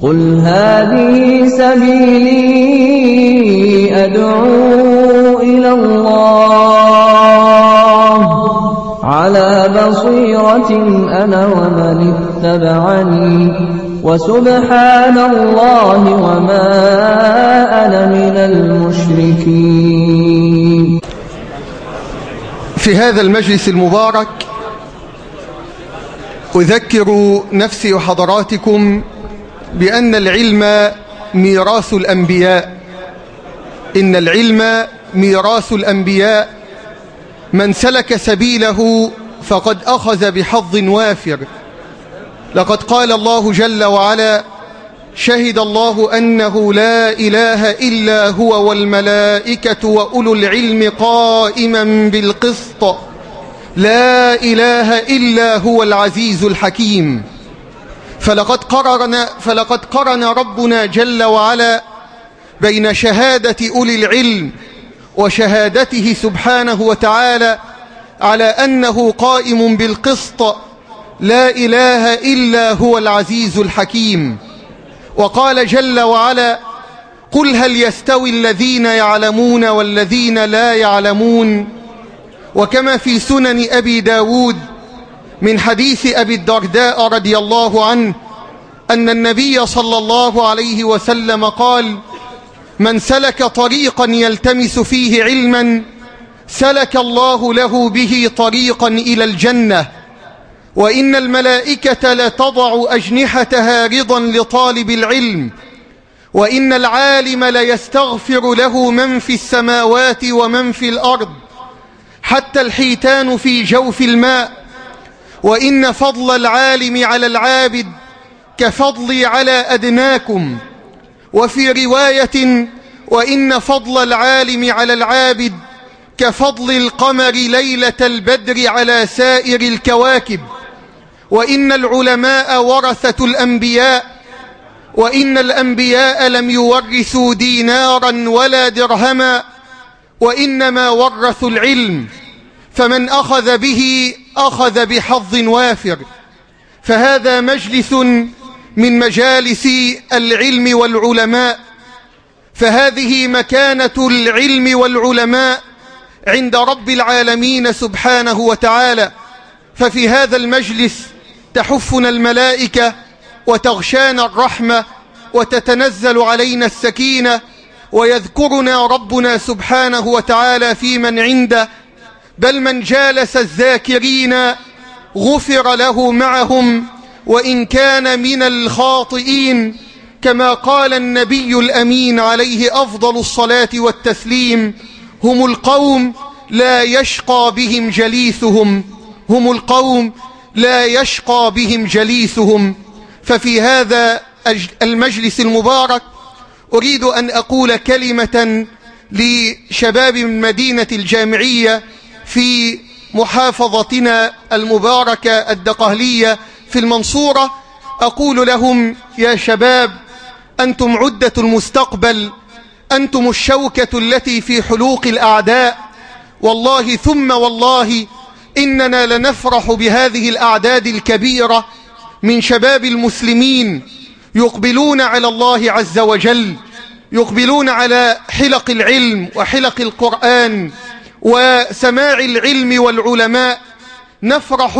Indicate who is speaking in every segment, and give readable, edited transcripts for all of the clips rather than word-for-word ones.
Speaker 1: قل هذه سبيلي أدعو إلى الله على بصيرة أنا ومن اتبعني وسبحان الله وما أنا من المشركين.
Speaker 2: في هذا المجلس المبارك أذكر نفسي وحضراتكم بأن العلم ميراث الأنبياء. إن العلم ميراث الأنبياء، من سلك سبيله فقد أخذ بحظ وافر. لقد قال الله جل وعلا: شهد الله أنه لا إله إلا هو والملائكة وأولو العلم قائما بالقسط لا إله إلا هو العزيز الحكيم. فلقد قرن ربنا جل وعلا بين شهادة أولي العلم وشهادته سبحانه وتعالى على أنه قائم بالقسط لا إله إلا هو العزيز الحكيم. وقال جل وعلا: قل هل يستوي الذين يعلمون والذين لا يعلمون. وكما في سنن أبي داود من حديث أبي الدرداء رضي الله عنه أن النبي صلى الله عليه وسلم قال: من سلك طريقا يلتمس فيه علما سلك الله له به طريقا إلى الجنة، وإن الملائكة لتضع أجنحتها رضا لطالب العلم، وإن العالم ليستغفر له من في السماوات ومن في الأرض حتى الحيتان في جوف الماء، وإن فضل العالم على العابد كفضلي على أدناكم. وفي رواية: وإن فضل العالم على العابد كفضل القمر ليلة البدر على سائر الكواكب، وإن العلماء ورثة الأنبياء، وإن الأنبياء لم يورثوا دينارا ولا درهما وإنما ورثوا العلم، فمن أخذ به أخذ بحظ وافر. فهذا مجلس من مجالس العلم والعلماء، فهذه مكانة العلم والعلماء عند رب العالمين سبحانه وتعالى. ففي هذا المجلس تحفنا الملائكة وتغشانا الرحمة وتتنزل علينا السكينة، ويذكرنا ربنا سبحانه وتعالى في من عنده، بل من جالس الذاكرين غفر له معهم وإن كان من الخاطئين، كما قال النبي الأمين عليه أفضل الصلاة والتسليم: هم القوم لا يشقى بهم جليسهم، هم القوم لا يشقى بهم جليسهم. ففي هذا المجلس المبارك أريد أن أقول كلمة لشباب مدينة الجامعية في محافظتنا المباركة الدقهلية في المنصورة. أقول لهم: يا شباب، أنتم عدة المستقبل، أنتم الشوكة التي في حلوق الأعداء. والله ثم والله إننا لنفرح بهذه الأعداد الكبيرة من شباب المسلمين يقبلون على الله عز وجل، يقبلون على حلق العلم وحلق القرآن وسماع العلم والعلماء. نفرح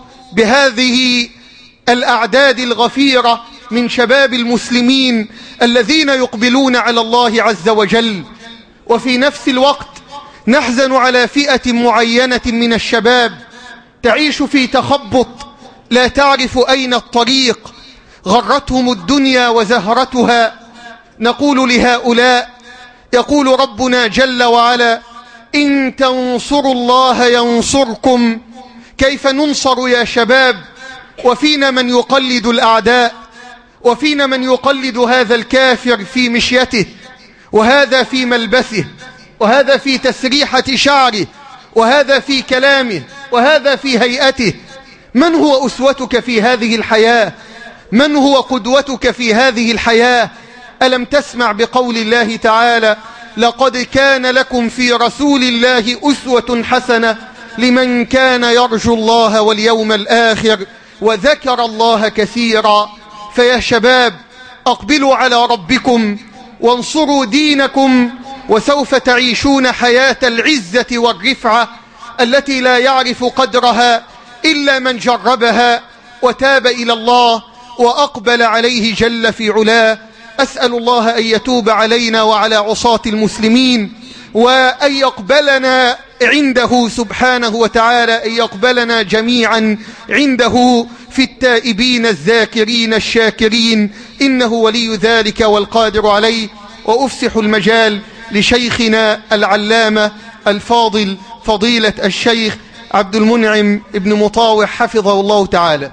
Speaker 2: بهذه الأعداد الغفيرة من شباب المسلمين الذين يقبلون على الله عز وجل. وفي نفس الوقت نحزن على فئة معينة من الشباب تعيش في تخبط، لا تعرف أين الطريق، غرتهم الدنيا وزهرتها. نقول لهؤلاء: يقول ربنا جل وعلا: إن تنصروا الله ينصركم. كيف ننصر يا شباب وفينا من يقلد الأعداء، وفينا من يقلد هذا الكافر في مشيته، وهذا في ملبسه، وهذا في تسريحة شعره، وهذا في كلامه، وهذا في هيئته؟ من هو أسوتك في هذه الحياة؟ من هو قدوتك في هذه الحياة؟ ألم تسمع بقول الله تعالى: لقد كان لكم في رسول الله أسوة حسنة لمن كان يرجو الله واليوم الآخر وذكر الله كثيرا. فيا شباب، أقبلوا على ربكم وانصروا دينكم، وسوف تعيشون حياة العزة والرفعة التي لا يعرف قدرها إلا من جربها وتاب إلى الله وأقبل عليه جل في علاه. أسأل الله أن يتوب علينا وعلى عصاة المسلمين، وأن يقبلنا عنده سبحانه وتعالى، أن يقبلنا جميعا عنده في التائبين الذاكرين الشاكرين، إنه ولي ذلك والقادر عليه. وأفسح المجال لشيخنا العلامة الفاضل فضيلة الشيخ عبد المنعم ابن مطاوع حفظه الله تعالى.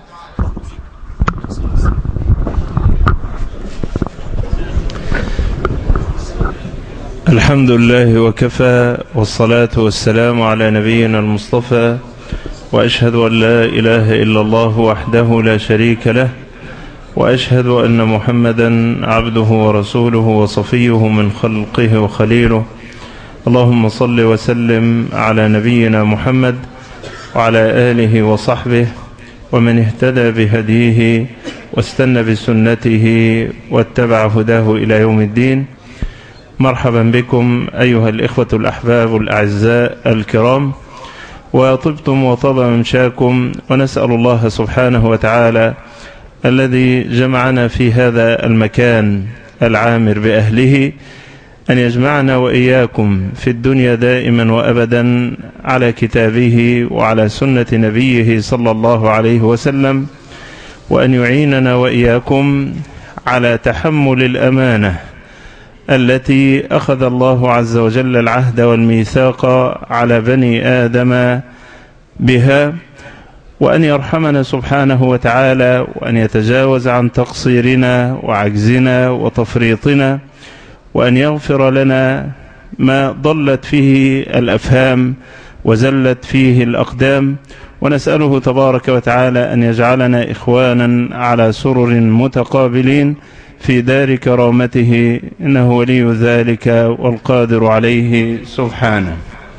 Speaker 3: الحمد لله وكفى، والصلاة والسلام على نبينا المصطفى، وأشهد أن لا إله إلا الله وحده لا شريك له، وأشهد أن محمدا عبده ورسوله وصفيه من خلقه وخليله. اللهم صل وسلم على نبينا محمد وعلى آله وصحبه ومن اهتدى بهديه واستنى بسنته واتبع هداه إلى يوم الدين. مرحبا بكم أيها الإخوة الأحباب الأعزاء الكرام، وطبتم وطاب ممشاكم، ونسأل الله سبحانه وتعالى الذي جمعنا في هذا المكان العامر بأهله أن يجمعنا وإياكم في الدنيا دائما وأبدا على كتابه وعلى سنة نبيه صلى الله عليه وسلم، وأن يعيننا وإياكم على تحمل الأمانة التي أخذ الله عز وجل العهد والميثاق على بني آدم بها، وأن يرحمنا سبحانه وتعالى، وأن يتجاوز عن تقصيرنا وعجزنا وتفريطنا، وأن يغفر لنا ما ضلت فيه الأفهام وزلت فيه الأقدام. ونسأله تبارك وتعالى أن يجعلنا إخوانا على سرر متقابلين في دار كرامته، إنه ولي ذلك والقادر عليه سبحانه.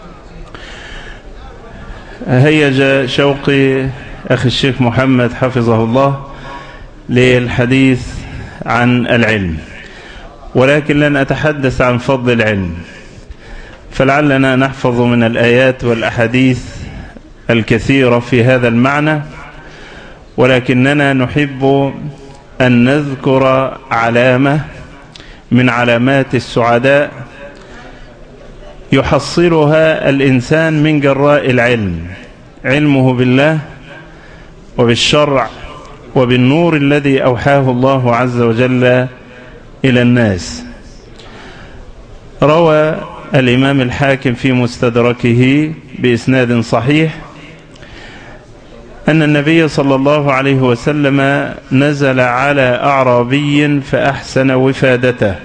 Speaker 3: هيج شوقي أخي الشيخ محمد حفظه الله للحديث عن العلم، ولكن لن أتحدث عن فضل العلم، فلعلنا نحفظ من الآيات والأحاديث الكثيرة في هذا المعنى، ولكننا نحب أن نذكر علامة من علامات السعداء يحصلها الإنسان من جراء العلم، علمه بالله وبالشرع وبالنور الذي أوحاه الله عز وجل إلى الناس. روى الإمام الحاكم في مستدركه بإسناد صحيح أن النبي صلى الله عليه وسلم نزل على أعرابي فأحسن وفادته،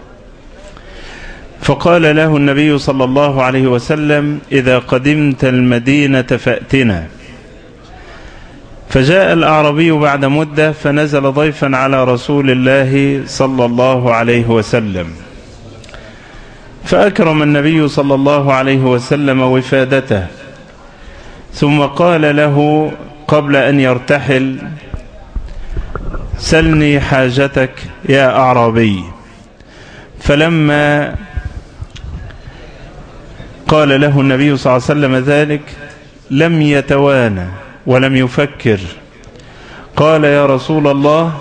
Speaker 3: فقال له النبي صلى الله عليه وسلم: إذا قدمت المدينة فأتنا. فجاء الأعرابي بعد مدة فنزل ضيفا على رسول الله صلى الله عليه وسلم، فأكرم النبي صلى الله عليه وسلم وفادته، ثم قال له قبل أن يرتحل: سلني حاجتك يا أعرابي. فلما قال له النبي صلى الله عليه وسلم ذلك لم يتوانى ولم يفكر، قال: يا رسول الله،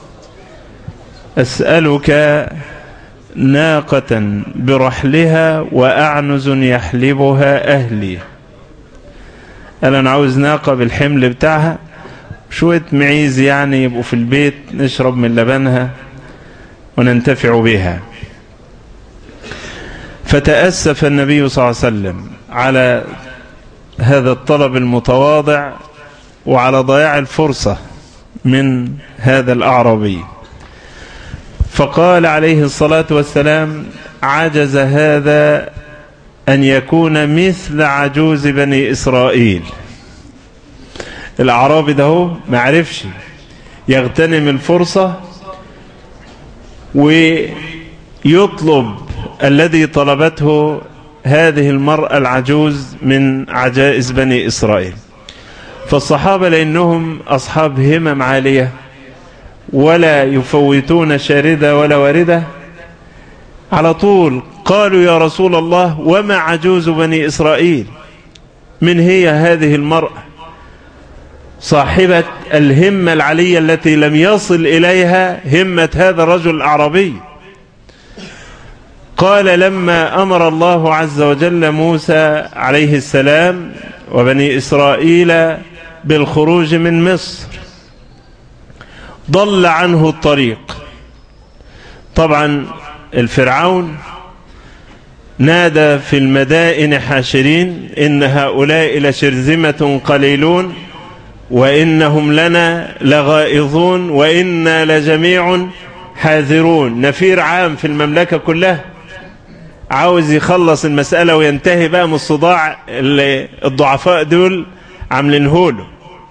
Speaker 3: أسألك ناقة برحلها وأعنز يحلبها أهلي. قال: أنا عاوز ناقة بالحمل بتاعها، شوية معيز يعني يبقوا في البيت نشرب من لبنها وننتفع بها. فتأسف النبي صلى الله عليه وسلم على هذا الطلب المتواضع وعلى ضياع الفرصة من هذا الأعرابي، فقال عليه الصلاة والسلام: عجز هذا أن يكون مثل عجوز بني إسرائيل. الأعرابي ده هو ما عرفش يغتنم الفرصة ويطلب الذي طلبته هذه المرأة العجوز من عجائز بني إسرائيل. فالصحابة لأنهم أصحاب همم عالية ولا يفوتون شاردة ولا واردة. على طول قالوا يا رسول الله وما عجوز بني إسرائيل؟ من هي هذه المرأة صاحبة الهمة العلية التي لم يصل إليها همة هذا الرجل الأعرابي؟ قال لما أمر الله عز وجل موسى عليه السلام وبني إسرائيل بالخروج من مصر ضل عنه الطريق. طبعا الفرعون نادى في المدائن حاشرين إن هؤلاء لشرذمة قليلون وإنهم لنا لغائظون وإنا لجميع حاذرون. نفير عام في المملكة كلها عاوز يخلص المسألة وينتهي بقى من الصداع اللي الضعفاء دول عاملينه له.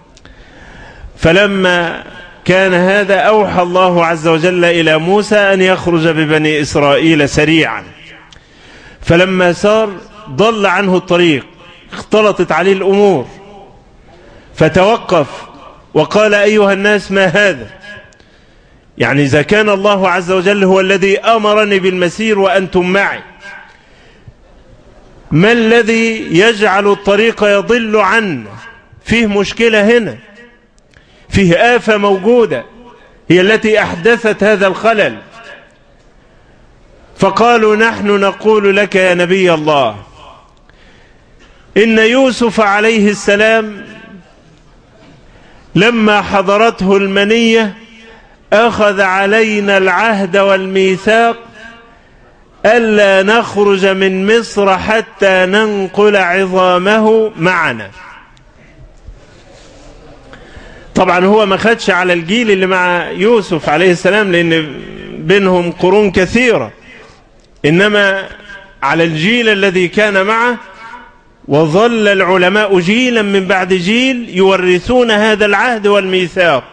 Speaker 3: فلما كان هذا أوحى الله عز وجل إلى موسى أن يخرج ببني إسرائيل سريعا. فلما سار ضل عنه الطريق، اختلطت عليه الأمور، فتوقف وقال أيها الناس ما هذا؟ يعني إذا كان الله عز وجل هو الذي أمرني بالمسير وأنتم معي، ما الذي يجعل الطريق يضل عنا؟ فيه مشكلة هنا، فيه آفة موجودة هي التي أحدثت هذا الخلل. فقالوا نحن نقول لك يا نبي الله إن يوسف عليه السلام لما حضرته المنية أخذ علينا العهد والميثاق ألا نخرج من مصر حتى ننقل عظامه معنا. طبعا هو ما خدش على الجيل اللي مع يوسف عليه السلام لأن بينهم قرون كثيرة، إنما على الجيل الذي كان معه. وظل العلماء جيلا من بعد جيل يورثون هذا العهد والميثاق.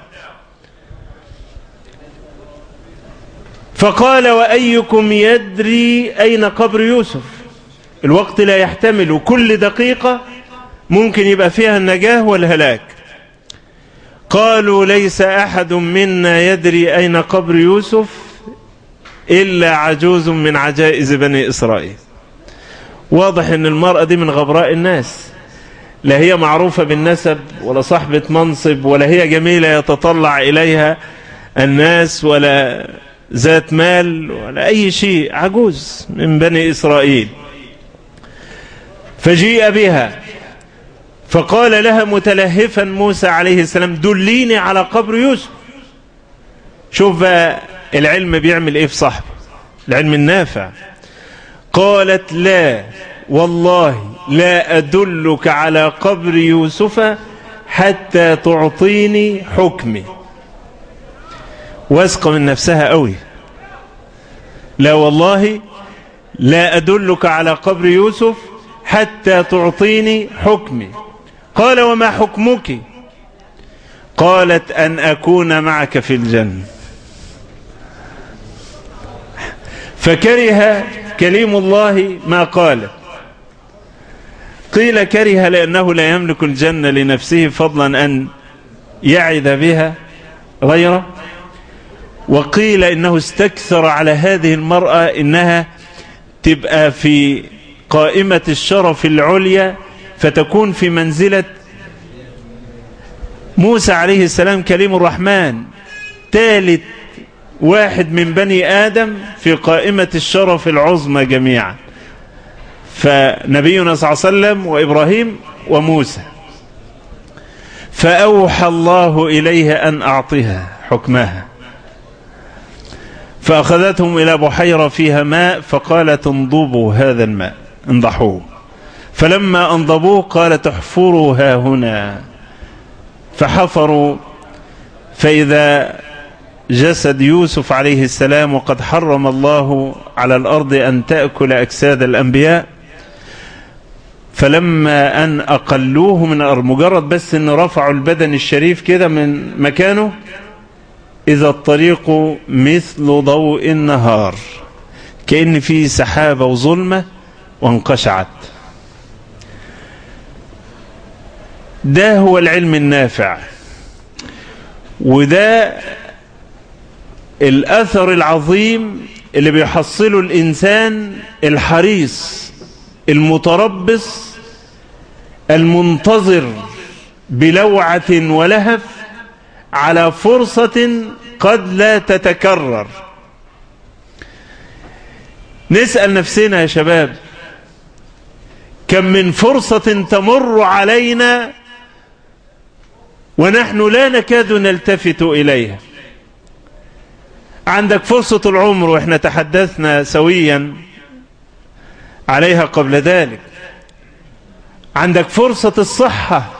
Speaker 3: فقال وأيكم يدري أين قبر يوسف؟ الوقت لا يحتمل، كل دقيقة ممكن يبقى فيها النجاة والهلاك. قالوا ليس أحد منا يدري أين قبر يوسف إلا عجوز من عجائز بني إسرائيل. واضح أن المرأة دي من غبراء الناس، لا هي معروفة بالنسب ولا صاحبة منصب ولا هي جميلة يتطلع إليها الناس ولا ذات مال ولا أي شيء، عجوز من بني إسرائيل. فجيء بها فقال لها متلهفا موسى عليه السلام دليني على قبر يوسف. شوف بقى العلم بيعمل ايه في صاحبه، العلم النافع. قالت لا والله لا أدلك على قبر يوسف حتى تعطيني حكمي. واثقة من نفسها قوي، لا والله لا أدلك على قبر يوسف حتى تعطيني حكمي. قال وما حكمك؟ قالت أن أكون معك في الجنة. فكره كليم الله ما قال. قيل كره لأنه لا يملك الجنة لنفسه فضلا أن يعد بها غيره، وقيل إنه استكثر على هذه المرأة إنها تبقى في قائمة الشرف العليا فتكون في منزلة موسى عليه السلام كليم الرحمن، ثالث واحد من بني آدم في قائمة الشرف العظمى جميعا. فنبينا صلى الله عليه وسلم وإبراهيم وموسى. فأوحى الله إليه أن أعطيها حكمها، فأخذتهم إلى بحيرة فيها ماء فقالت انضبوا هذا الماء، انضحوه. فلما انضبوه قالت احفروا ها هنا، فحفروا فإذا جسد يوسف عليه السلام، وقد حرم الله على الأرض أن تأكل أجساد الأنبياء. فلما أن أقلوه من الأرض، مجرد بس أن رفعوا البدن الشريف كده من مكانه، إذا الطريق مثل ضوء النهار، كأن فيه سحابة وظلمة وانقشعت. ده هو العلم النافع، وده الأثر العظيم اللي بيحصله الإنسان الحريص المتربص المنتظر بلوعة ولهف على فرصة قد لا تتكرر. نسأل نفسنا يا شباب، كم من فرصة تمر علينا ونحن لا نكاد نلتفت إليها. عندك فرصة العمر، وإحنا تحدثنا سويا عليها قبل ذلك. عندك فرصة الصحة،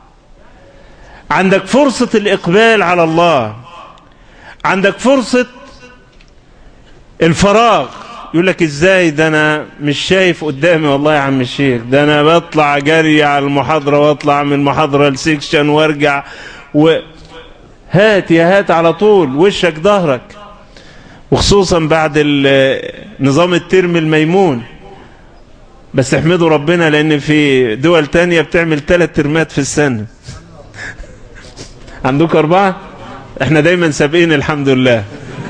Speaker 3: عندك فرصة الإقبال على الله، عندك فرصة الفراغ. يقول لك إزاي ده أنا مش شايف قدامي؟ والله يا عم الشيخ، ده أنا بطلع جري على المحاضرة واطلع من المحاضرة لسيكشن وارجع هات يا هات على طول، وشك ظهرك، وخصوصا بعد نظام الترم الميمون. بس احمدوا ربنا لأن في دول تانية بتعمل 3 ترمات في السنة. عندك 4، احنا دايما سابقين الحمد لله.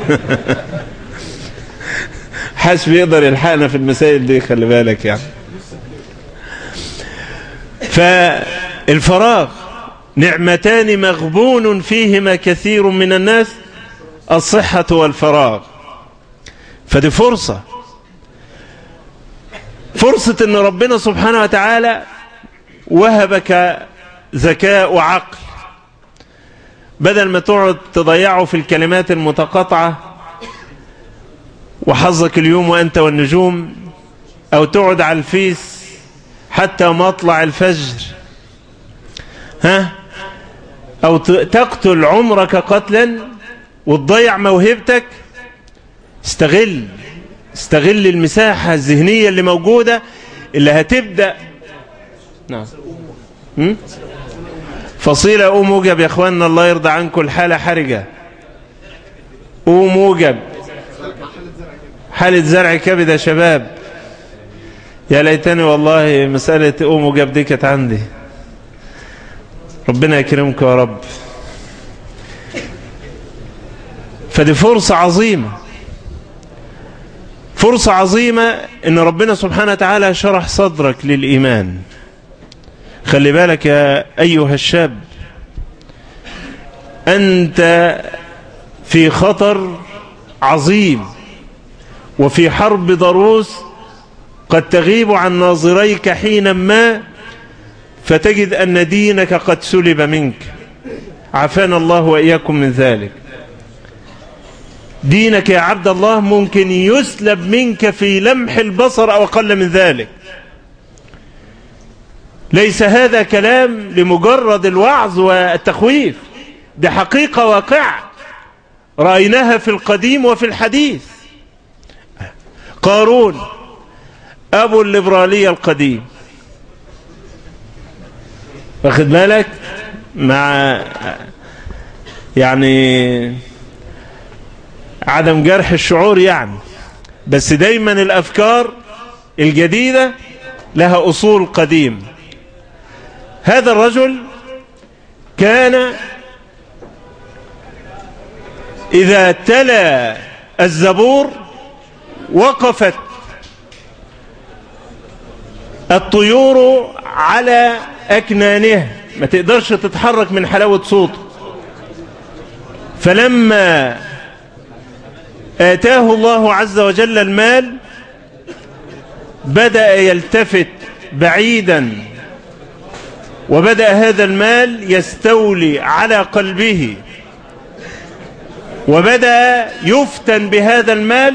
Speaker 3: حاسب يقدر يلحقنا في المسائل دي، خلي بالك يعني. فالفراغ نعمتان مغبون فيهما كثير من الناس، الصحة والفراغ. فدي فرصة ان ربنا سبحانه وتعالى وهبك ذكاء وعقل، بدل ما تقعد تضيعه في الكلمات المتقاطعة وحظك اليوم وأنت والنجوم، أو تقعد على الفيس حتى مطلع الفجر، أو تقتل عمرك قتلا وتضيع موهبتك. استغل المساحة الذهنية اللي موجودة، اللي هتبدأ. نعم. فصيلة أو موجب يا أخواننا، الله يرضى عنكم، الحالة حرجة. أو موجب، حالة زرع كبد يا شباب. يا ليتني والله مسألة أو موجب دي كانت عندي. ربنا يكرمك يا رب. فدي فرصة عظيمة إن ربنا سبحانه وتعالى شرح صدرك للإيمان. خلي بالك يا أيها الشاب، أنت في خطر عظيم وفي حرب ضروس قد تغيب عن ناظريك حينا ما، فتجد أن دينك قد سلب منك. عافانا الله وإياكم من ذلك. دينك يا عبد الله ممكن يسلب منك في لمح البصر أو أقل من ذلك. ليس هذا كلام لمجرد الوعظ والتخويف، دي حقيقة واقعة رأيناها في القديم وفي الحديث. قارون أبو الليبرالية القديم، واخد بالك، مع يعني عدم جرح الشعور يعني، بس دايما الأفكار الجديدة لها أصول قديم. هذا الرجل كان إذا تلا الزبور وقفت الطيور على أكنانها، ما تقدرش تتحرك من حلاوة صوته. فلما آتاه الله عز وجل المال بدأ يلتفت بعيدا، وبدأ هذا المال يستولي على قلبه، وبدأ يفتن بهذا المال،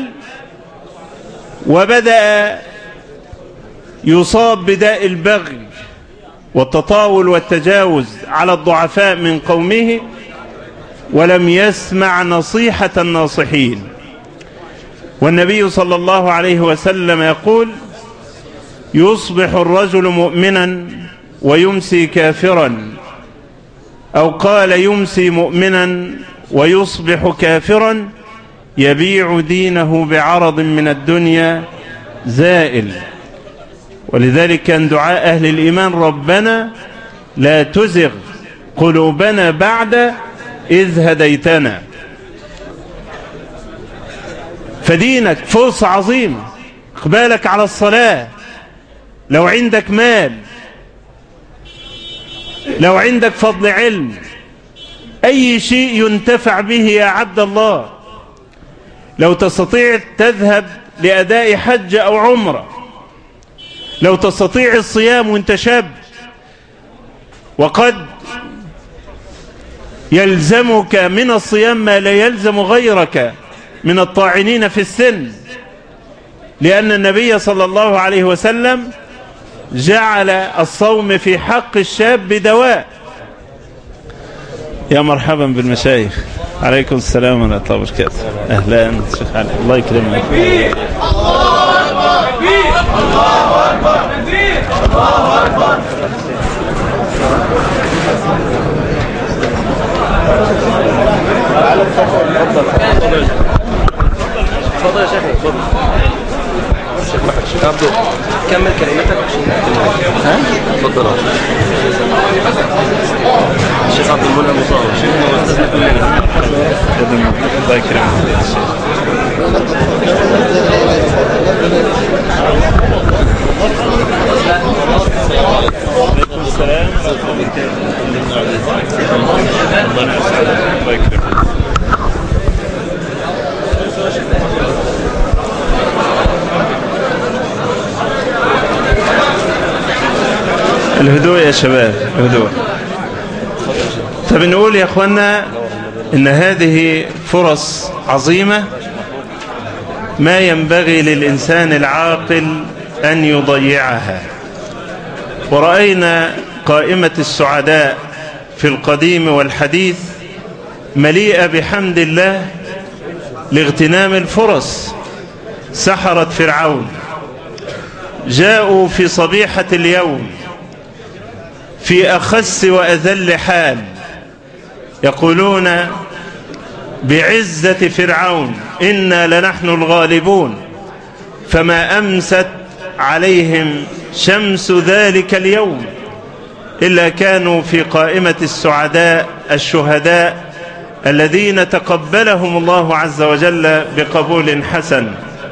Speaker 3: وبدأ يصاب بداء البغي والتطاول والتجاوز على الضعفاء من قومه، ولم يسمع نصيحة الناصحين. والنبي صلى الله عليه وسلم يقول: يصبح الرجل مؤمنا ويمسي كافرا، أو قال يمسي مؤمنا ويصبح كافرا، يبيع دينه بعرض من الدنيا زائل. ولذلك كان دعاء أهل الإيمان: ربنا لا تزغ قلوبنا بعد إذ هديتنا. فدينك فرصة عظيمة. اقبالك على الصلاة، لو عندك مال، لو عندك فضل علم، أي شيء ينتفع به يا عبد الله. لو تستطيع تذهب لأداء حج أو عمرة، لو تستطيع الصيام وانت شاب، وقد يلزمك من الصيام ما لا يلزم غيرك من الطاعنين في السن، لأن النبي صلى الله عليه وسلم جعل الصوم في حق الشاب دواء. يا مرحبا بالمشايخ، عليكم السلام ورحمة الله وبركاته. أهلا شيخ علي، الله يكرمك. الله أكبر، الله أكبر، الله أكبر.
Speaker 4: تفضل يا شيخ. تفضل الشيخ محمد عبده، كمل كلمتك. ها تفضل الشيخ عبد المنعم مصطفى، شيخنا واستاذنا كلنا.
Speaker 3: الله يكرمك. السلام الله يكرمك. الهدوء يا شباب، الهدوء. فبنقول يا اخوانا ان هذه فرص عظيمة ما ينبغي للإنسان العاقل أن يضيعها. ورأينا قائمة السعداء في القديم والحديث مليئة بحمد الله لاغتنام الفرص. سحرة فرعون جاءوا في صبيحة اليوم في أخس وأذل حال، يقولون بعزة فرعون إنا لنحن الغالبون، فما أمست عليهم شمس ذلك اليوم إلا كانوا في قائمة السعداء الشهداء الذين تقبلهم الله عز وجل بقبول حسن.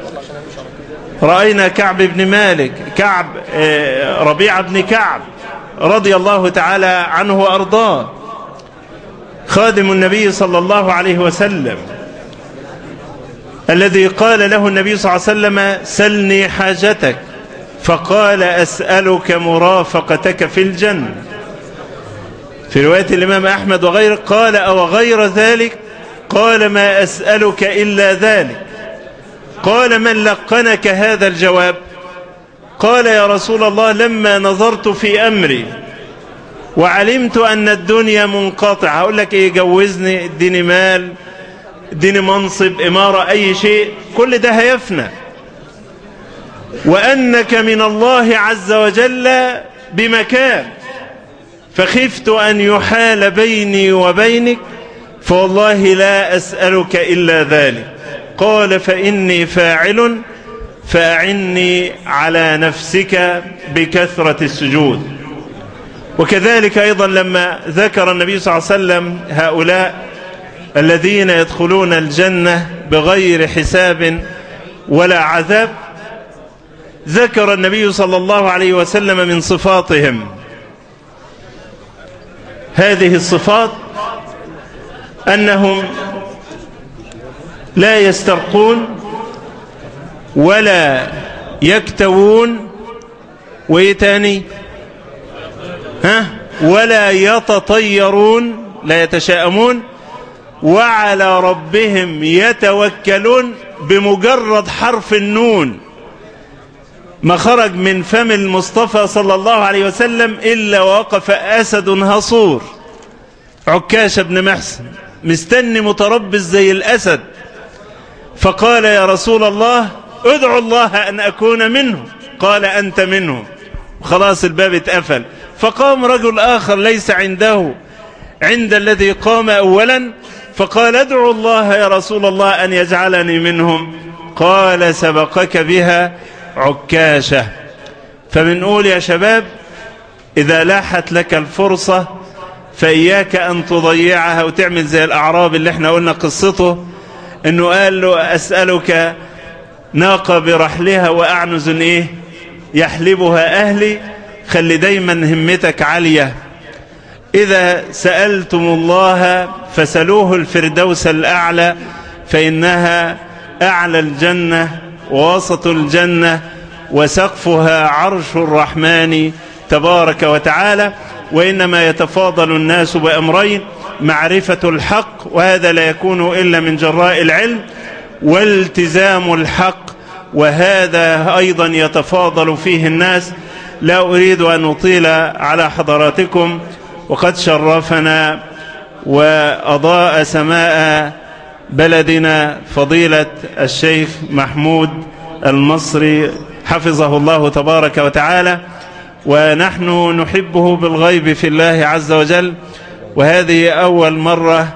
Speaker 3: رأينا كعب بن مالك، ربيعة بن كعب رضي الله تعالى عنه وأرضاه، خادم النبي صلى الله عليه وسلم، الذي قال له النبي صلى الله عليه وسلم سلني حاجتك، فقال أسألك مرافقتك في الجنة. في رواية الإمام أحمد وغيره قال أو غير ذلك، قال ما أسألك إلا ذلك. قال من لقنك هذا الجواب؟ قال يا رسول الله لما نظرت في أمري وعلمت أن الدنيا منقطعة. هقول لك إيه؟ جوزني، اديني مال، اديني منصب، إمارة، أي شيء، كل ده هيفنى، وأنك من الله عز وجل بمكان، فخفت أن يحال بيني وبينك، فوالله لا أسألك إلا ذلك. قال فإني فاعل، فأعني على نفسك بكثرة السجود. وكذلك أيضا لما ذكر النبي صلى الله عليه وسلم هؤلاء الذين يدخلون الجنة بغير حساب ولا عذاب، ذكر النبي صلى الله عليه وسلم من صفاتهم هذه الصفات: أنهم لا يسترقون ولا يكتوون، ويتاني ولا يتطيرون، لا يتشاءمون، وعلى ربهم يتوكلون. بمجرد حرف النون ما خرج من فم المصطفى صلى الله عليه وسلم إلا وقف أسد هصور، عكاشة بن محسن، مستني متربص زي الأسد، فقال يا رسول الله ادعو الله أن أكون منه. قال أنت منه. خلاص الباب اتقفل. فقام رجل آخر ليس عنده عند الذي قام أولا، فقال ادعو الله يا رسول الله أن يجعلني منهم. قال سبقك بها عكاشة. فبنقول يا شباب إذا لاحت لك الفرصة فإياك أن تضيعها وتعمل زي الأعراب اللي احنا قلنا قصته، انه قال له أسألك ناقة برحلها وأعنز يحلبها أهلي. خلي دايما همتك عالية. إذا سألتم الله فسألوه الفردوس الأعلى، فإنها أعلى الجنة ووسط الجنة وسقفها عرش الرحمن تبارك وتعالى. وإنما يتفاضل الناس بأمرين: معرفة الحق، وهذا لا يكون إلا من جراء العلم، والتزام الحق، وهذا أيضا يتفاضل فيه الناس. لا أريد أن أطيل على حضراتكم، وقد شرفنا وأضاء سماء بلدنا فضيلة الشيخ محمود المصري حفظه الله تبارك وتعالى، ونحن نحبه بالغيب في الله عز وجل، وهذه أول مرة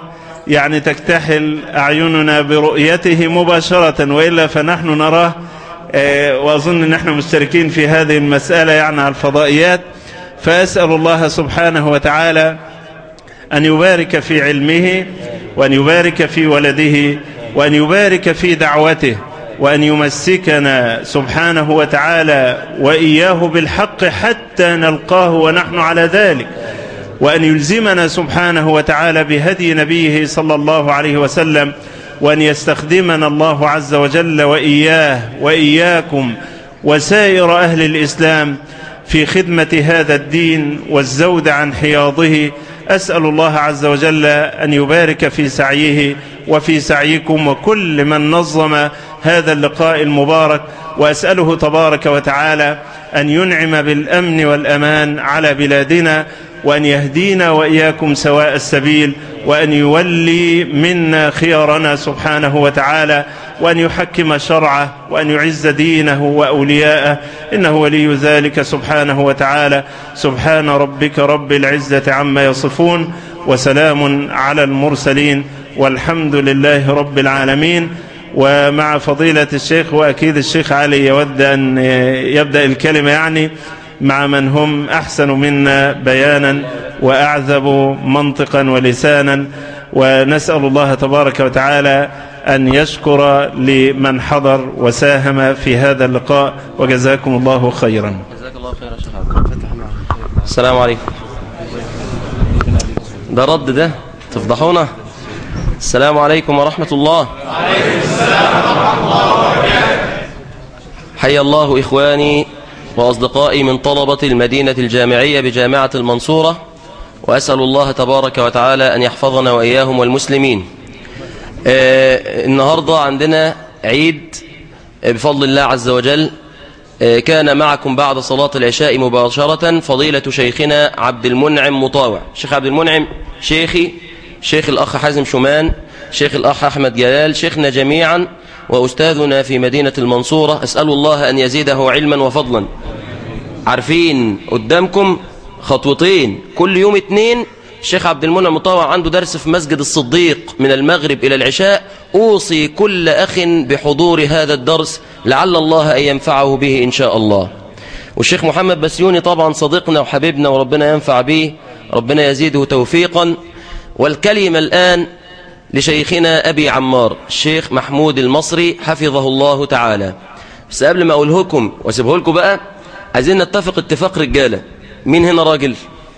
Speaker 3: تكتحل أعيننا برؤيته مباشرة، وإلا فنحن نراه، وأظن أن نحن مشتركين في هذه المسألة على الفضائيات. فأسأل الله سبحانه وتعالى أن يبارك في علمه، وأن يبارك في ولده، وأن يبارك في دعوته، وأن يمسكنا سبحانه وتعالى وإياه بالحق حتى نلقاه ونحن على ذلك، وأن يلزمنا سبحانه وتعالى بهدي نبيه صلى الله عليه وسلم، وأن يستخدمنا الله عز وجل وإياه وإياكم وسائر أهل الإسلام في خدمة هذا الدين والزود عن حياضه. أسأل الله عز وجل أن يبارك في سعيه وفي سعيكم وكل من نظم هذا اللقاء المبارك، وأسأله تبارك وتعالى أن ينعم بالأمن والأمان على بلادنا، وأن يهدينا وإياكم سواء السبيل، وأن يولي منا خيارنا سبحانه وتعالى، وأن يحكم شرعه، وأن يعز دينه وأولياءه، إنه ولي ذلك سبحانه وتعالى. سبحان ربك رب العزة عما يصفون، وسلام على المرسلين، والحمد لله رب العالمين. ومع فضيلة الشيخ، وأكيد الشيخ علي يود أن يبدأ الكلمة مع من هم أحسن منا بيانا وأعذب منطقا ولسانا، ونسأل الله تبارك وتعالى أن يشكر لمن حضر وساهم في هذا اللقاء، وجزاكم الله خيرا.
Speaker 4: جزاك الله خيرا شيخ. السلام عليكم. ده رد ده تفضحونا. السلام عليكم ورحمة الله.
Speaker 5: وعليكم السلام ورحمة الله وبركاته.
Speaker 4: حيا الله إخواني وأصدقائي من طلبة المدينة الجامعية بجامعة المنصورة، وأسأل الله تبارك وتعالى أن يحفظنا وإياهم والمسلمين. النهاردة عندنا عيد بفضل الله عز وجل. كان معكم بعد صلاة العشاء مباشرة فضيلة شيخنا عبد المنعم مطاوع. شيخ عبد المنعم شيخي، شيخ الأخ حازم شومان، شيخ الأخ أحمد جلال، شيخنا جميعا وأستاذنا في مدينة المنصورة. أسأل الله أن يزيده علما وفضلا. عارفين قدامكم خطوتين، كل يوم اثنين الشيخ عبد المنعم مطاوع عنده درس في مسجد الصديق من المغرب إلى العشاء. أوصي كل أخ بحضور هذا الدرس لعل الله أن ينفعه به إن شاء الله. والشيخ محمد بسيوني طبعا صديقنا وحبيبنا وربنا ينفع به، ربنا يزيده توفيقا. والكلمة الآن لشيخنا أبي عمار الشيخ محمود المصري حفظه الله تعالى. بس قبل ما أقوله لكم واسيبه لكم بقى، عايزين نتفق اتفاق رجالة. مين هنا راجل؟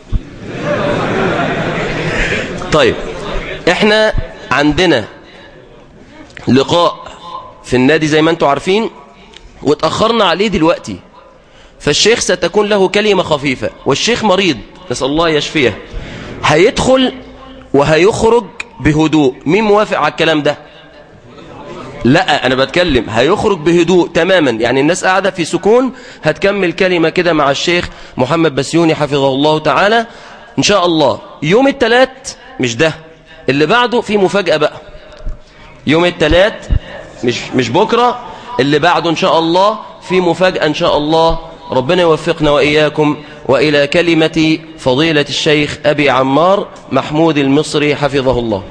Speaker 4: طيب، احنا عندنا لقاء في النادي زي ما انتم عارفين، واتأخرنا عليه دلوقتي، فالشيخ ستكون له كلمة خفيفة، والشيخ مريض نسأل الله يشفيه، هيدخل وهيخرج بهدوء. مين موافق على الكلام ده؟ لا، أنا بتكلم هيخرج بهدوء تماما، يعني الناس قاعدة في سكون، هتكمل كلمة كده مع الشيخ محمد بسيوني حفظه الله تعالى إن شاء الله. يوم الثلاث مش ده، اللي بعده في مفاجأة بقى. يوم الثلاث مش بكرة، اللي بعده إن شاء الله في مفاجأة إن شاء الله. ربنا يوفقنا وإياكم وإلى كلمة فضيلة الشيخ أبي عمار محمود المصري حفظه الله.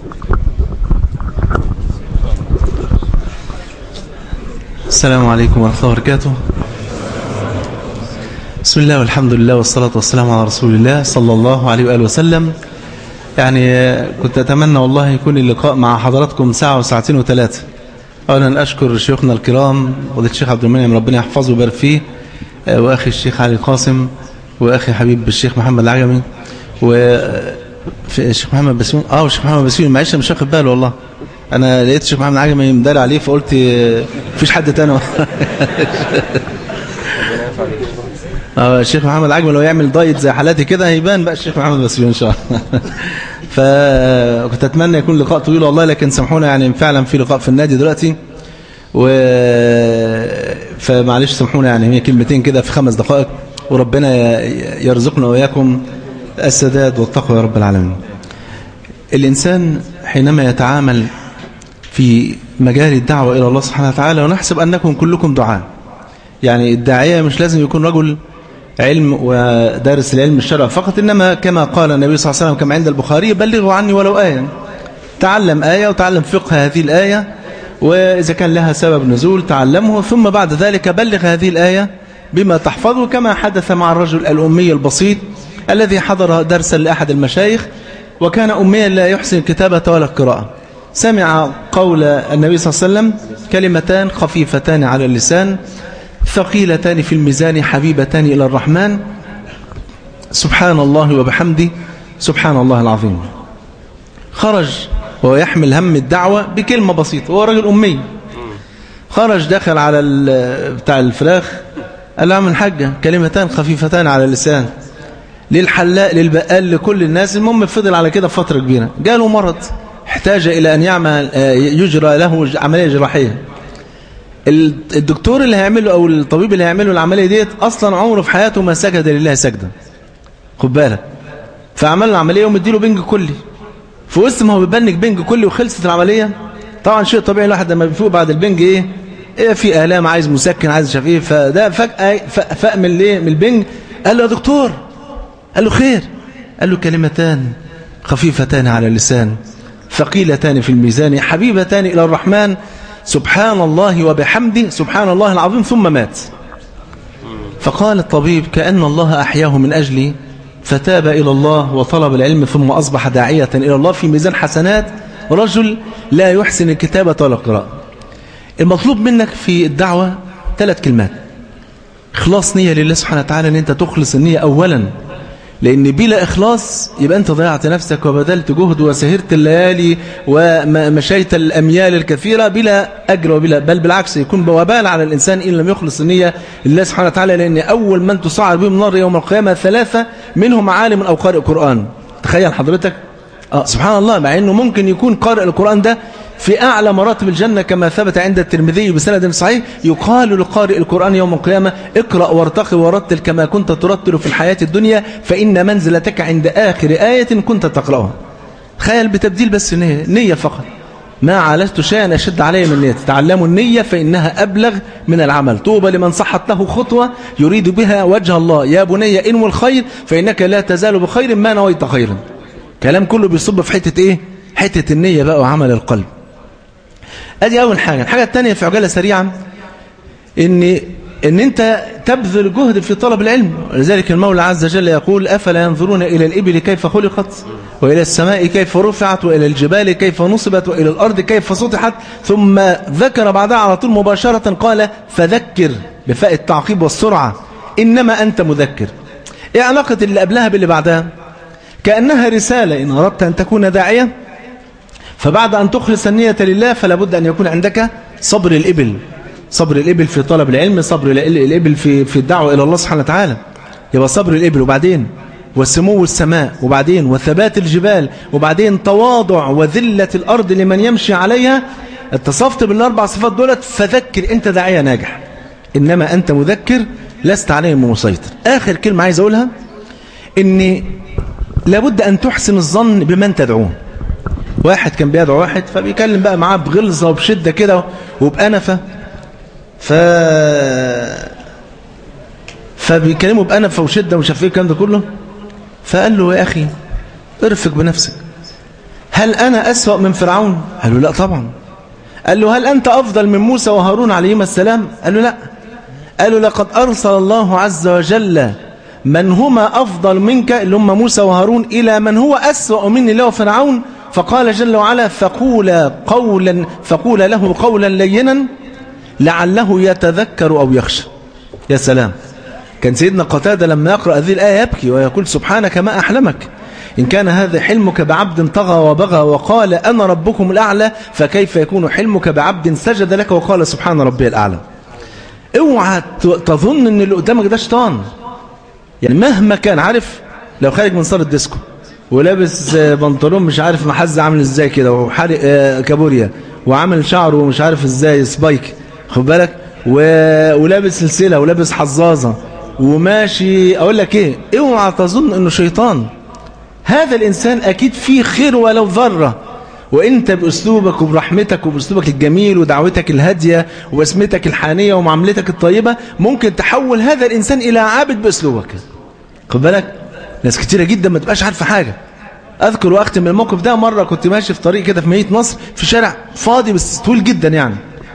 Speaker 6: السلام عليكم ورحمة الله وبركاته. بسم الله والحمد لله والصلاة والسلام على رسول الله صلى الله عليه وآله وسلم. يعني كنت أتمنى والله يكون اللقاء مع حضراتكم ساعة وساعتين وثلاثة. أولا أشكر شيوخنا الكرام وضيت الشيخ عبد المنعم ربنا يحفظه ويبارك فيه، وأخي الشيخ علي القاسم، وأخي حبيب الشيخ محمد العجمي، الشيخ محمد بسيون. الشيخ محمد بسيون معلش مش واخد باله والله، أنا لقيت الشيخ محمد العجمي مدار عليه فقلت مفيش حد تاني. الشيخ محمد العجمي لو يعمل دايت زي حالاتي كده هيبان بقى الشيخ محمد بسيون إن شاء الله. فكنت أتمنى يكون لقاء طويل والله، لكن سامحونا يعني فعلا في لقاء في النادي دلوقتي، فمعلش سامحونا يعني هي كلمتين كده في 5 دقائق، وربنا يرزقنا وإياكم السداد والتقوى يا رب العالمين. الإنسان حينما يتعامل في مجال الدعوة إلى الله سبحانه وتعالى، ونحسب أنكم كلكم دعاء، يعني الداعية مش لازم يكون رجل علم ودارس العلم الشرع فقط، إنما كما قال النبي صلى الله عليه وسلم كما عند البخاري: بلغوا عني ولو آية. تعلم آية وتعلم فقه هذه الآية، وإذا كان لها سبب نزول تعلمه، ثم بعد ذلك بلغ هذه الآية بما تحفظه، كما حدث مع الرجل الأمي البسيط الذي حضر درسا لأحد المشايخ وكان أميا لا يحسن الكتابة ولا القراءة. سمع قول النبي صلى الله عليه وسلم: كلمتان خفيفتان على اللسان ثقيلتان في الميزان حبيبتان إلى الرحمن، سبحان الله وبحمده سبحان الله العظيم. خرج وهو يحمل هم الدعوة بكلمة بسيطة، هو رجل أمي. خرج دخل على بتاع الفراخ قال له: من حاجة كلمتان خفيفتان على اللسان، للحلاق للبقال لكل الناس. المهم فضل على كده فترة كبيرة، جاله مرض احتاج إلى أن يجرى له عملية جراحية. الدكتور اللي هيعمله أو الطبيب اللي هيعمله العملية ديت أصلا عمره في حياته ما سجد لله سجدة، خد بالك. فعمل له عملية ومديله بنج كلي، في وسط ما هو بيبنج بنج كلي وخلصت العملية. طبعا شيء طبيعي الواحد لما بيفوق بعد البنج ايه في آلام، عايز مسكن، عايز شاف ايه. فده فجأة فاق من البنج. قال له: يا دكتور. قال له: خير. قال له: كلمتان خفيفتان على اللسان ثقيلتان في الميزان حبيبتان إلى الرحمن، سبحان الله وبحمده سبحان الله العظيم. ثم مات. فقال الطبيب: كأن الله أحياه من أجلي، فتاب إلى الله وطلب العلم ثم أصبح داعية إلى الله في ميزان حسنات رجل لا يحسن الكتابة ولا القراءة. المطلوب منك في الدعوة 3 كلمات: إخلاص نية لله سبحانه وتعالى، أن أنت تخلص النية أولا، لأن بلا إخلاص يبقى أنت ضيعت نفسك وبذلت جهد وسهرت الليالي ومشيت الأميال الكثيرة بلا أجر بل بالعكس يكون وبال على الإنسان إن لم يخلص النية لله سبحانه وتعالى. لأن أول من تصعد بهم النار يوم القيامة 3 منهم عالم أو قارئ قرآن. تخيل حضرتك، سبحان الله، مع أنه ممكن يكون قارئ القرآن ده في أعلى مراتب الجنة كما ثبت عند الترمذي بسند صحيح. يقال لقارئ القرآن يوم القيامة: اقرأ وارتقي ورتل كما كنت ترتل في الحياة الدنيا، فإن منزلتك عند آخر آية كنت تقرأها. تخيل بتبديل بس نية فقط. ما عالجت شيئا أشد عليه من نية. تعلموا النية فإنها أبلغ من العمل. طوبى لمن صحت له خطوة يريد بها وجه الله. يا بني انوي الخير فإنك لا تزال بخير ما نويت خيرا. كلام كله بيصب في حتة إيه؟ حتة النية بقى وعمل القلب. ادي اول حاجه. الحاجه الثانيه في عجاله سريعه ان انت تبذل جهد في طلب العلم. ولذلك المولى عز وجل يقول: افلا ينظرون الى الابل كيف خلقت والى السماء كيف رفعت والى الجبال كيف نصبت والى الارض كيف سطحت. ثم ذكر بعدها على طول مباشره قال: فذكر بفاء التعقيب والسرعه انما انت مذكر. ايه علاقه اللي قبلها باللي بعدها؟ كانها رساله. ان اردت ان تكون داعيه فبعد أن تخلص النية لله فلا بد أن يكون عندك صبر الإبل. صبر الإبل في طلب العلم، صبر الإبل في الدعوة إلى الله سبحانه وتعالى. يبقى صبر الإبل، وبعدين والسمو السماء، وبعدين وثبات الجبال، وبعدين تواضع وذلة الأرض لمن يمشي عليها. اتصفت بالأربع صفات دولت فذكر. أنت داعية ناجح، إنما أنت مذكر لست عليهم مسيطر. آخر كلمة عايز أقولها إن لابد أن تحسن الظن بمن تدعوه. واحد كان بيدعو واحد فبيكلم بقى معاه بغلظة وبشدة كده وبأنفة، فبيكلمه بأنفة وشدة ومش عارف ايه الكلام ده كله. فقال له: يا أخي ارفق بنفسك، هل أنا أسوأ من فرعون؟ قال له: لا طبعا. قال له: هل أنت أفضل من موسى وهارون عليهما السلام؟ قال له: لا. قال له: لقد أرسل الله عز وجل من هما أفضل منك اللي هم موسى وهارون إلى من هو أسوأ مني اللي هو فرعون، فقال جل وعلا فقولا له قولا لينا لعله يتذكر أو يخشى. يا سلام، كان سيدنا قتادة لما يقرأ هذه الآية يبكي ويقول سبحانك ما أحلمك، إن كان هذا حلمك بعبد طغى وبغى وقال أنا ربكم الأعلى، فكيف يكون حلمك بعبد سجد لك وقال سبحان ربي الأعلى. اوعى تظن ان اللي قدامك ده شيطان، يعني مهما كان، عارف لو خارج من صالة الديسكو ولابس بنطلون مش عارف محزة عامل ازاي كده وحارق كابوريا وعامل شعره ومش عارف ازاي سبايك، خد بالك، ولابس سلسلة ولابس حظاظة وماشي، اقول لك ايه، اوعى تظن انه شيطان. هذا الانسان اكيد فيه خير ولو ذرة، وانت باسلوبك وبرحمتك وباسلوبك الجميل ودعوتك الهادية وبسمتك الحانية ومعاملتك الطيبة ممكن تحول هذا الانسان الى عابد باسلوبك. خد بالك، ناس كتيرة جدا ما تبقاش عارفة حاجة. اذكر واختم الموقف ده، مرة كنت ماشي في طريق كده في مدينة نصر في شارع فاضي بس طويل جدا يعني،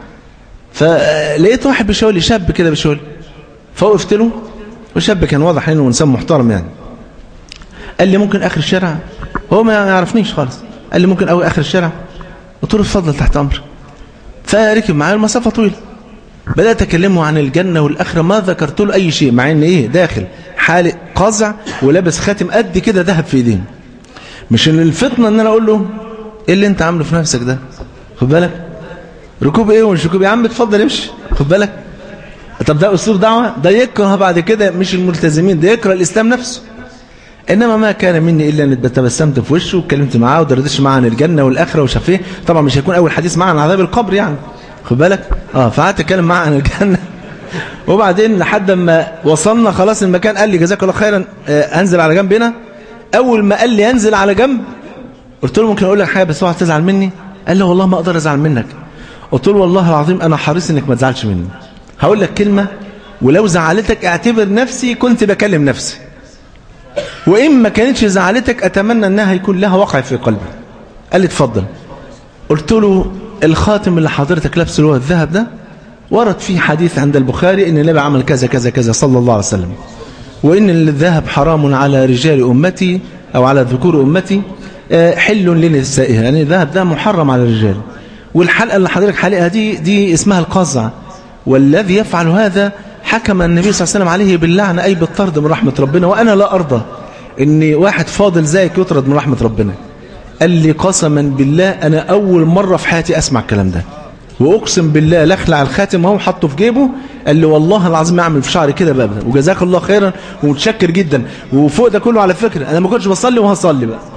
Speaker 6: فلقيت واحد بيشاور لي، شاب كده بيشاور لي، فوقفت له، وشاب كان واضح انه انسان محترم يعني. قال لي ممكن اخر الشارع؟ هو ما يعرفنيش خالص. قال لي ممكن اخر الشارع؟ قلت له اتفضل تحت امرك. فركب معايا المسافه طويله، بدات اكلمه عن الجنه والاخره، ما ذكرت له اي شيء، مع ان ايه داخل حالق قازع ولابس خاتم قد كده ذهب في ايديه. مش ان الفتنه ان انا اقول له ايه اللي انت عامله في نفسك ده، خد بالك، ركوب ايه ومش ركوب، يا عم اتفضل امشي، خد بالك. طب ده اسلوب دعوه؟ ده يكره بعد كده مش الملتزمين، ده يكره الاسلام نفسه. انما ما كان مني الا ان تبسمت في وشه واتكلمت معاه ودردش معاه عن الجنه والاخره وشافيه. طبعا مش هيكون اول حديث معاه عن عذاب القبر يعني، خد بالك، فقعدت اتكلم معاه عن الجنه. وبعدين لحد ما وصلنا خلاص المكان، قال لي جزاك الله خيرا انزل على جنب هنا. اول ما قال لي انزل على جنب قلت له ممكن اقول لك حاجه بس اوعى تزعل مني؟ قال لي والله ما اقدر ازعل منك. قلت له والله العظيم انا حريص انك ما تزعلش مني. هقول لك كلمه ولو زعلتك اعتبر نفسي كنت بكلم نفسي، وإن ما كانتش زعلتك أتمنى أنها يكون لها وقع في قلبي. قال لي اتفضل. قلت له الخاتم اللي حضرتك لابسه اللي هو الذهب ده ورد فيه حديث عند البخاري ان النبي عمل كذا كذا كذا صلى الله عليه وسلم، وإن الذهب حرام على رجال أمتي أو على ذكور أمتي حل لنسائها، يعني الذهب ده محرم على الرجال. والحلقة اللي حضرتك حلقها دي اسمها القزع، والذي يفعل هذا حكم النبي صلى الله عليه وسلم عليه باللعنة أي بالطرد من رحمة ربنا، وأنا لا أرضى إن واحد فاضل زيك يطرد من رحمة ربنا. قال لي قسما بالله أنا أول مرة في حياتي أسمع الكلام ده، وأقسم بالله لخلع الخاتم هو حطه في جيبه. قال لي والله العظيم أعمل في شعري كده بقى، وجزاك الله خيرا ومتشكر جدا. وفوق ده كله على فكرة أنا ما كنتش بصلي وهصلي بقى،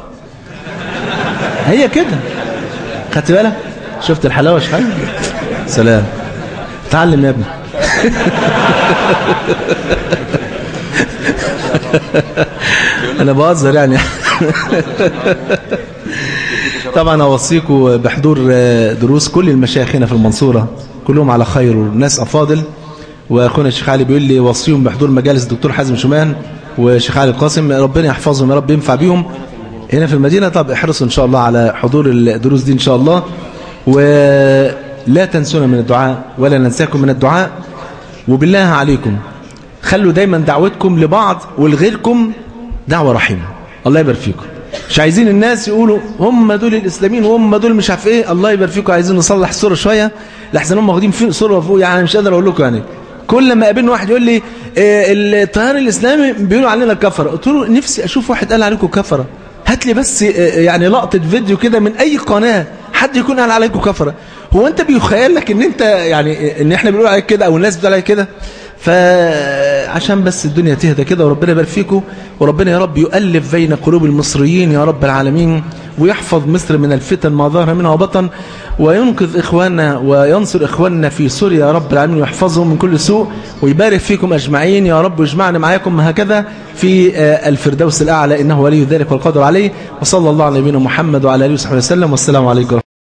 Speaker 6: هي كده، خدت بالك؟ شفت الحلاوة شحال؟ سلام، تعلم يا ابني. أنا بهزر يعني. طبعا أوصيكم بحضور دروس كل المشايخ هنا في المنصورة، كلهم على خير والناس أفاضل. وأخونا الشيخ علي بيقول لي وصيهم بحضور مجالس الدكتور حازم شومان والشيخ علي القاسم، ربنا يحفظهم يا رب، ينفع بيهم هنا في المدينة. طب احرصوا إن شاء الله على حضور الدروس دي إن شاء الله، ولا تنسونا من الدعاء ولا ننساكم من الدعاء. وبالله عليكم خلوا دايما دعوتكم لبعض ولغيركم دعوة رحيمة، الله يبارك فيكم. مش عايزين الناس يقولوا هم دول الإسلاميين وهم دول مش عارف ايه، الله يبارك فيكم. عايزين نصلح الصورة شوية لحسن هم واخدين صورة فوق، يعني مش قادر اقول لكم. يعني كل ما قابلنا واحد يقول لي التيار الإسلامي بيقولوا علينا كفرة، قلت له نفسي اشوف واحد قال عليكم كفرة، هات لي بس يعني لقطة فيديو كده من اي قناة حد يكون قال عليكم كفرة. هو انت بيخيل لك ان انت يعني ان احنا بنقول عليك كده او الناس بتقول عليك كده؟ فعشان بس الدنيا تهدى كده، وربنا يبارك فيكم، وربنا يا رب يؤلف بين قلوب المصريين يا رب العالمين، ويحفظ مصر من الفتن ما ظهر منها وبطن، وينقذ إخواننا وينصر إخواننا في سوريا يا رب العالمين، ويحفظهم من كل سوء، ويبارك فيكم أجمعين يا رب، ويجمعنا معاكم هكذا في الفردوس الأعلى، إنه ولي ذلك والقدر عليه. وصلى الله على نبينا محمد وعلى آله وصحبه وسلم، والسلام عليكم.